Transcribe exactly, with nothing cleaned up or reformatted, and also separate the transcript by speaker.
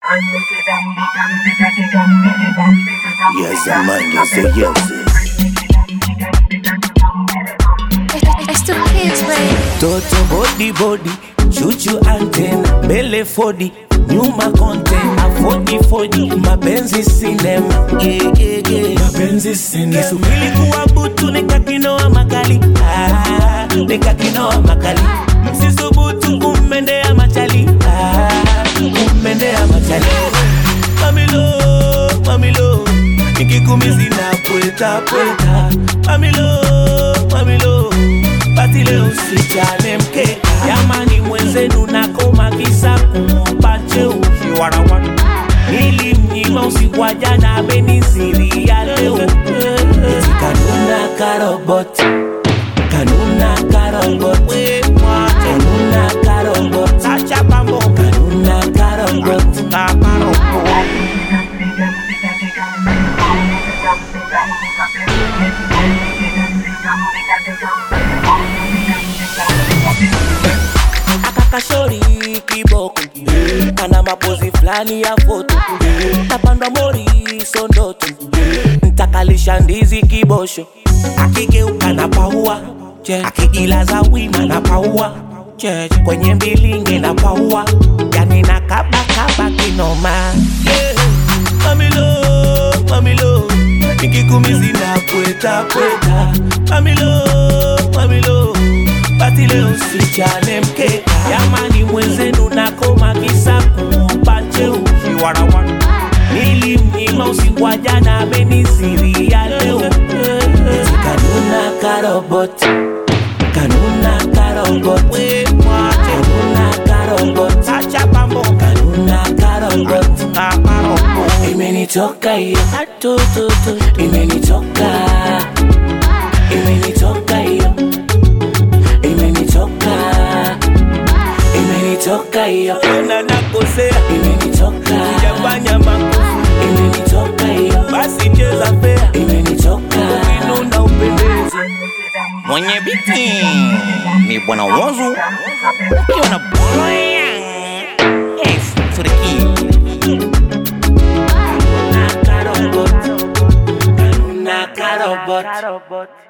Speaker 1: Yes, man, you say yes.
Speaker 2: It's the kids, babe.
Speaker 3: Toto body body, chuchu antenna, bele fodi, nyuma content, afodi fodi, mapenzi cinema, yeah yeah yeah, mapenzi cinema. Kisubili kuwa butu nikakinoa makali, ah, nikakinoa makali. Msisubutu kumendea machali, ah, kumendea machali. Mamilo, mamilo, nikikumizi na pweta pweta. Mamilo, mamilo, bati leo usichane mkeka. Yamani mwenzenu nakoma kisa kumpache ukiwarawa. Nilimnyima usiku wa jana amenisiri ya leo. Eti kanuna karobot, kanuna karobot, kanuna karobot, acha pambo, kanuna karobot, karobot. Akakashori kiboko, ana mapozi flani ya foto. Napandwa mori sondoto, ntakalisha ndizi kibosho. Akigeuka na paua, akijilaza wima na paua, kwenye mbilinge na paua, yani na kaba kaba kinoma. Yeah. Mamilo, mamilo, nikikumizi na pweta pweta. Mamilo, mamilo, bati leo usichane mkeka. Yamani mwenzenu nakoma kisa kumpache ukiwarawa. Nilimnyima usiku wa jana amenisiri ya leo. Eti kanuna karobot, kanuna karobot, kanuna karobot, acha pambo, kanuna karobot, karobot. Imenitoka hiyo, atututu, imenitoka, imenitoka hiyo, imenitoka, imenitoka hiyo. Ona nakosea, imenitoka, sijafanya makosa, imenitoka hiyo. Basi cheza fair, imenitoka, ukinuna upendezi.
Speaker 1: Mwenye biti ni bwana Wozu, ukiona boya. Yes, to the key.
Speaker 3: Kanuna karobot, kanuna karobot.